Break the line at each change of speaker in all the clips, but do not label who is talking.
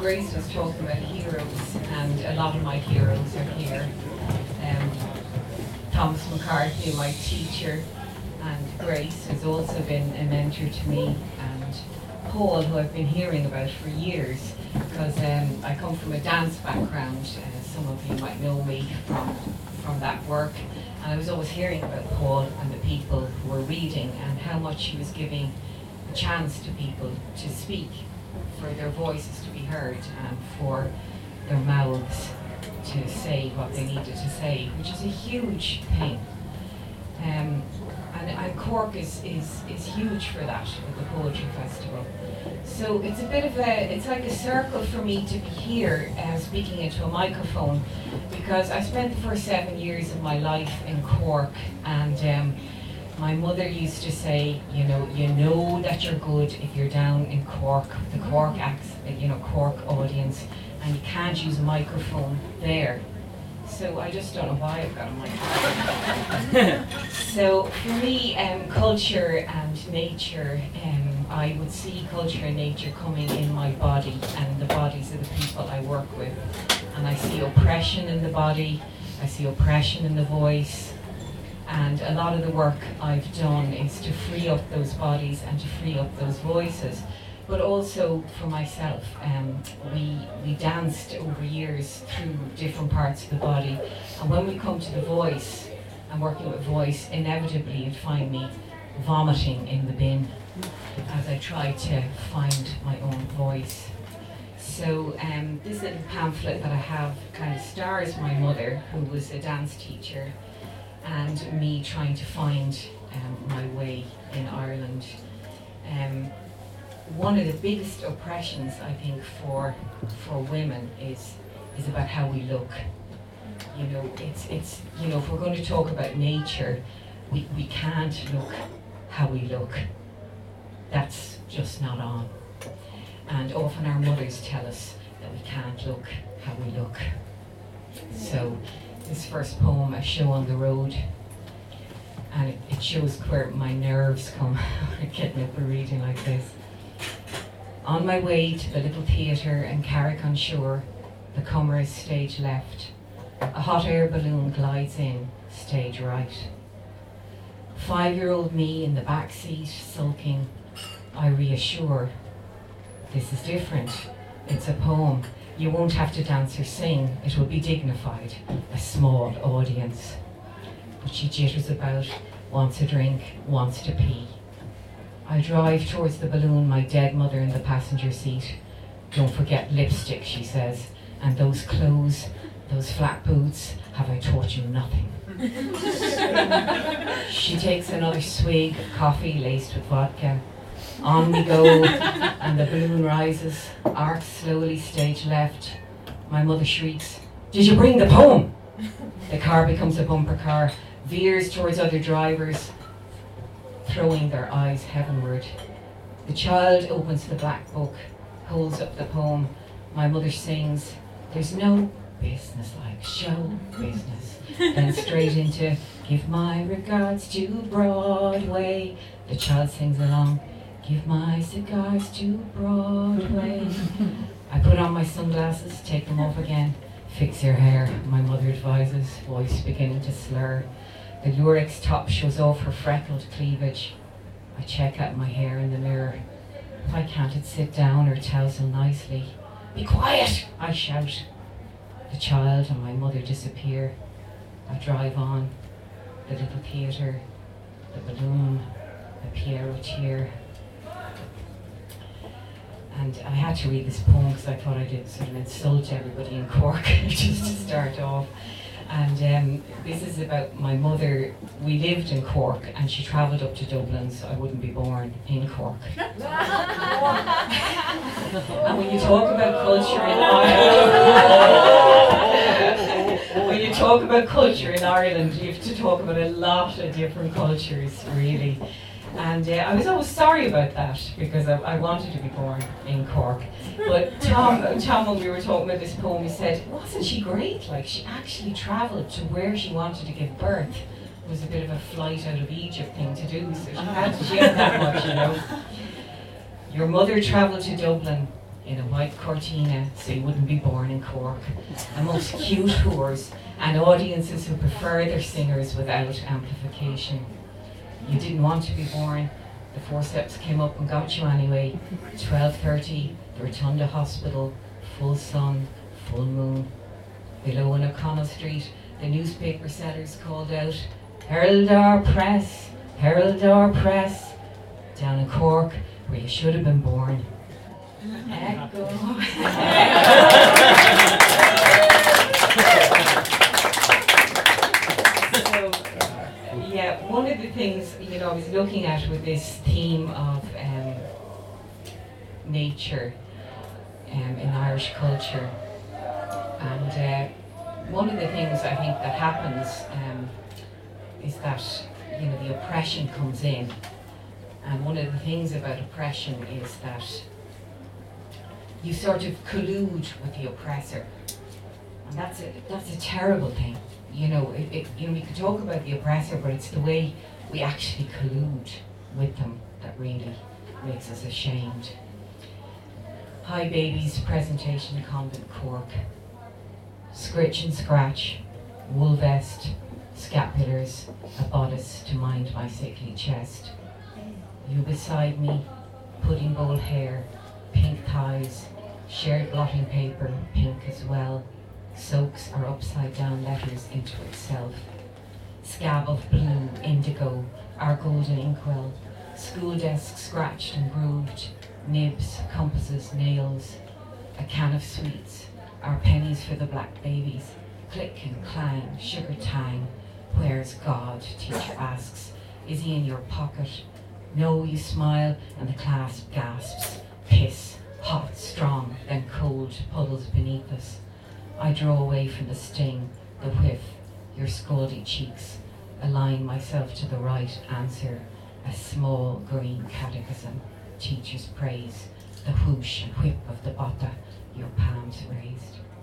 Grace was talking about heroes, and a lot of my heroes are here. Um, Thomas McCarthy, my teacher, and Grace has also been a mentor to me, and Paul, who I've been hearing about for years, because I come from a dance background. Some of you might know me from that work, and I was always hearing about Paul and the people who were reading and how much he was giving a chance to people to speak, for their voices to be heard, and for their mouths to say what they needed to say, which is a huge thing. And Cork is huge for that, with the Poetry Festival. So it's a bit of it's like a circle for me to be here speaking into a microphone, because I spent the first 7 years of my life in Cork, and my mother used to say, you know that you're good if you're down in Cork, the Cork Cork audience, and you can't use a microphone there. So I just don't know why I've got a microphone. So for me, culture and nature, I would see culture and nature coming in my body and the bodies of the people I work with. And I see oppression in the body, I see oppression in the voice, and a lot of the work I've done is to free up those bodies and to free up those voices. But also for myself, we danced over years through different parts of the body, and when we come to the voice and working with voice, inevitably you'd find me vomiting in the bin as I try to find my own voice. So this little pamphlet that I have kind of stars my mother, who was a dance teacher, and me trying to find my way in Ireland. One of the biggest oppressions, I think, for women is about how we look. It's if we're going to talk about nature, we can't look how we look. That's just not on. And often our mothers tell us that we can't look how we look. So this first poem, A Show on the Road, and it shows where my nerves come getting up and reading like this. On my way to the little theatre in Carrick-on-Shore, the comer is stage left. A hot air balloon glides in, stage right. 5-year-old me in the back seat, sulking. I reassure, this is different. It's a poem. You won't have to dance or sing. It will be dignified, a small audience. But she jitters about, wants a drink, wants to pee. I drive towards the balloon, my dead mother in the passenger seat. Don't forget lipstick, she says, and those clothes, those flat boots, have I taught you nothing? She takes another swig of coffee laced with vodka. On we go, and the balloon rises, arcs slowly, stage left. My mother shrieks, did you bring the poem? The car becomes a bumper car, veers towards other drivers, throwing their eyes heavenward. The child opens the black book, holds up the poem. My mother sings, there's no business like show business. Then straight into, give my regards to Broadway. The child sings along, give my cigars to Broadway. I put on my sunglasses, take them off again. Fix your hair, my mother advises, voice beginning to slur. The Lurex top shows off her freckled cleavage. I check out my hair in the mirror. If I can't sit down or tousle nicely. Be quiet, I shout. The child and my mother disappear. I drive on. The little theatre, the balloon, the Piero tear. And I had to read this poem because I thought I did sort of insult everybody in Cork just to start off. And this is about my mother. We lived in Cork and she travelled up to Dublin so I wouldn't be born in Cork. And when you talk about culture in Ireland, when you talk about culture in Ireland, you have to talk about a lot of different cultures, really. And I was always sorry about that because I wanted to be born in Cork. But Tom, when we were talking about this poem, he said, wasn't she great? Like, she actually travelled to where she wanted to give birth. It was a bit of a flight out of Egypt thing to do, so she had that much, Your mother travelled to Dublin in a white cortina so you wouldn't be born in Cork, amongst cute whores and audiences who prefer their singers without amplification. You didn't want to be born. The forceps came up and got you anyway. 12:30, the Rotunda Hospital, full sun, full moon. Below in O'Connell Street, the newspaper sellers called out, "Herald our press, herald our press." Down in Cork, where you should have been born. Echo. So, yeah, one of the things, I was looking at with this theme of nature in Irish culture, and one of the things I think that happens is that the oppression comes in, and one of the things about oppression is that you sort of collude with the oppressor, and that's a terrible thing. We could talk about the oppressor, but it's the way we actually collude with them that really makes us ashamed. Hi Babies presentation, Convent Cork. Scritch and scratch, wool vest, scapulars, a bodice to mind my sickly chest. You beside me, pudding bowl hair, pink thighs, shared blotting paper, pink as well, soaks our upside down letters into itself. Scab of blue, indigo, our golden inkwell, school desk scratched and grooved, nibs, compasses, nails, a can of sweets, our pennies for the black babies, click and clang, sugar tang. Where's God? Teacher asks. Is he in your pocket? No, you smile, and the class gasps. Piss, hot, strong, then cold, puddles beneath us. I draw away from the sting, the whiff, your scaldy cheeks, align myself to the right answer, a small green catechism, teacher's praise, the whoosh and whip of the bata, your palms raised.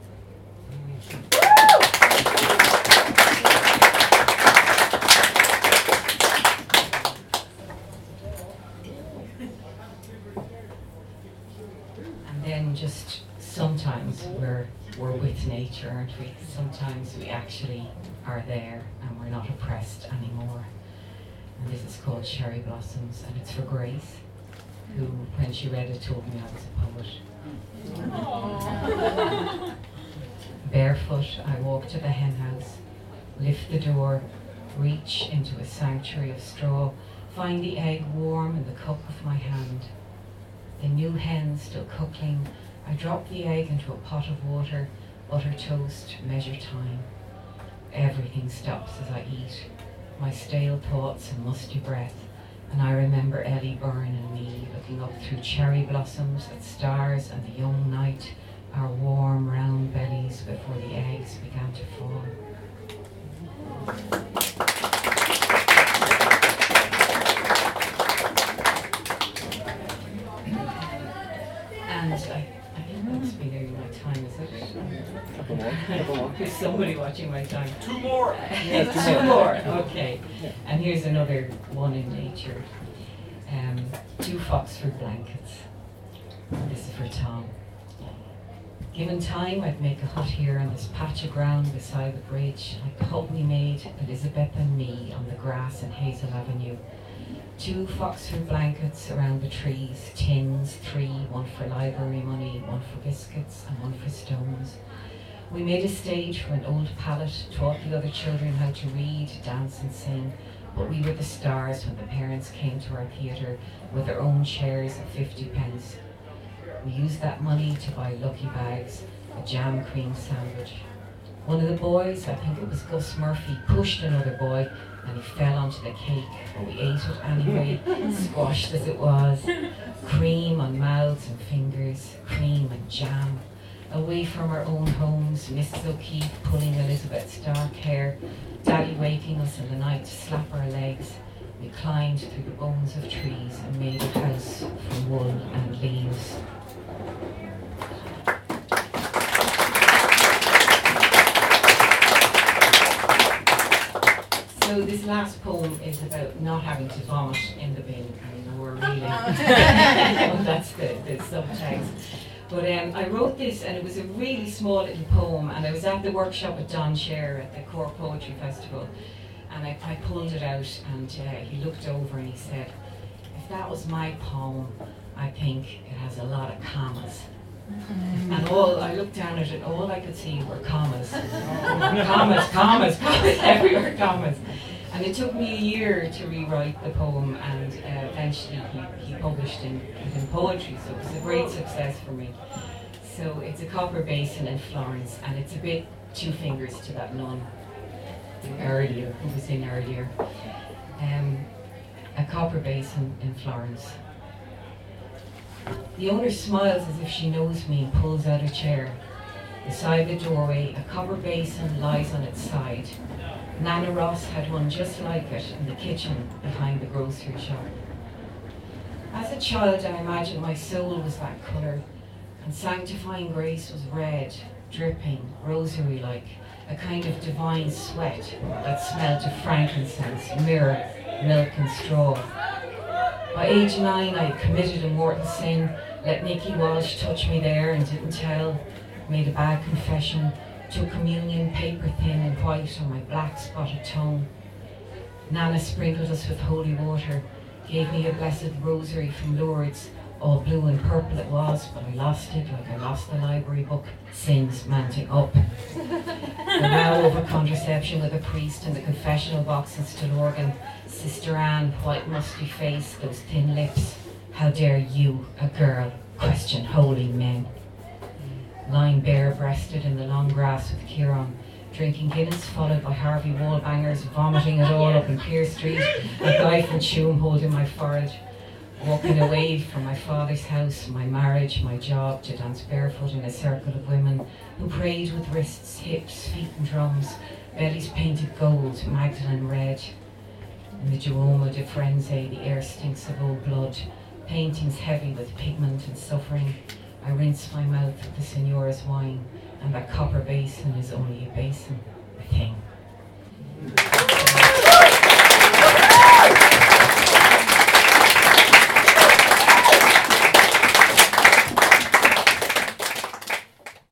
And then just sometimes we're with nature, aren't we? Sometimes we actually are there and we're not oppressed anymore. And this is called Cherry Blossoms, and it's for Grace, who, when she read it, told me I was a poet. Barefoot, I walk to the hen house, lift the door, reach into a sanctuary of straw, find the egg warm in the cup of my hand. The new hen still cooking, I drop the egg into a pot of water, butter toast, measure time. Everything stops as I eat, my stale thoughts and musty breath, and I remember Ellie Byrne and me looking up through cherry blossoms at stars and the young night, our warm round bellies before the eggs began to fall. And I think that's been nearly my time, is it? There's somebody watching my time.
Two more!
Two more, okay. And here's another one in nature. 2 Foxford blankets. This is for Tom. Given time, I'd make a hut here on this patch of ground beside the bridge, like the hut we made, Elizabeth and me, on the grass in Hazel Avenue. 2 Foxford blankets around the trees, tins, 3, one for library money, one for biscuits, and one for stones. We made a stage for an old pallet, taught the other children how to read, dance and sing, but we were the stars when the parents came to our theatre with their own chairs at 50 pence. We used that money to buy lucky bags, a jam cream sandwich. One of the boys, I think it was Gus Murphy, pushed another boy and he fell onto the cake, but we ate it anyway, squashed as it was. Cream on mouths and fingers, cream and jam. Away from our own homes, Mrs. O'Keefe pulling Elizabeth's dark hair, Daddy waking us in the night to slap our legs. We climbed through the bones of trees and made a house from wool and leaves. So this last poem is about not having to vomit in the bin anymore, really. Well, that's the subtext. But I wrote this, and it was a really small little poem, and I was at the workshop with Don Cher at the Cork Poetry Festival, and I pulled it out, and he looked over and he said, if that was my poem, I think it has a lot of commas. And I looked down at it, all I could see were commas. commas, everywhere commas. And it took me a year to rewrite the poem, and eventually he published it in poetry, so it was a great success for me. So it's a copper basin in Florence, and it's a bit two fingers to that nun earlier, who was in earlier. A copper basin in Florence. The owner smiles as if she knows me and pulls out a chair. Beside the doorway, a copper basin lies on its side. Nana Ross had one just like it in the kitchen behind the grocery shop. As a child, I imagined my soul was that colour, and sanctifying grace was red, dripping, rosary-like, a kind of divine sweat that smelled of frankincense, myrrh, milk and straw. By age 9, I had committed a mortal sin, let Nicky Walsh touch me there and didn't tell, made a bad confession, took communion paper thin and white on my black spotted tongue. Nana sprinkled us with holy water, gave me a blessed rosary from Lourdes, all blue and purple it was, but I lost it like I lost the library book, Sins Mounting Up. The row over contraception with a priest in the confessional box in Stillorgan, Sister Anne, white musty face, those thin lips. How dare you, a girl, question holy men? Lying bare-breasted in the long grass with Kieran, drinking Guinness followed by Harvey Wallbangers, vomiting it all up in Pier Street, a guy from Tuam holding my forehead, walking away from my father's house, my marriage, my job, to dance barefoot in a circle of women who prayed with wrists, hips, feet and drums, bellies painted gold, Magdalene red. In the Duomo de Firenze, the air stinks of old blood, paintings heavy with pigment and suffering. I rinse my mouth with the Signora's wine, and that copper basin is only a basin.